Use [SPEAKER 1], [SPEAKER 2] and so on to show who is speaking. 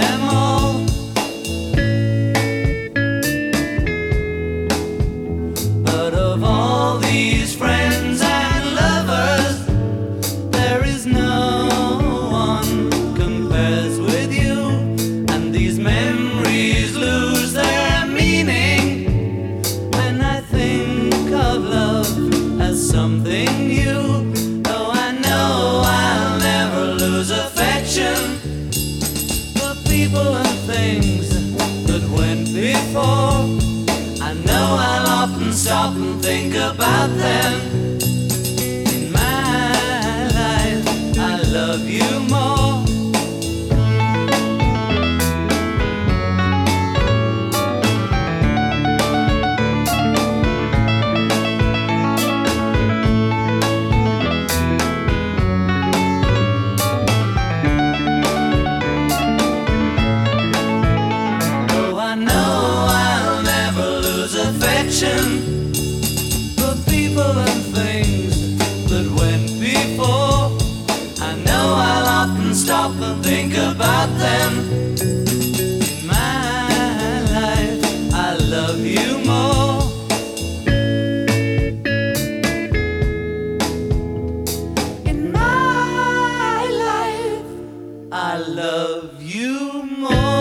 [SPEAKER 1] them all. But of all these friends and lovers, there is no one compares with you. And these memories lose their meaning when I think of love as something new. Though I know I'll never lose affection for people and things that went before. I know I'll often stop and think about them. In my life, I love you more. Though I know I'll never lose affection for people and things that went before. I know I'll often stop and think about them. In my life, I love you more. In my life, I love you more.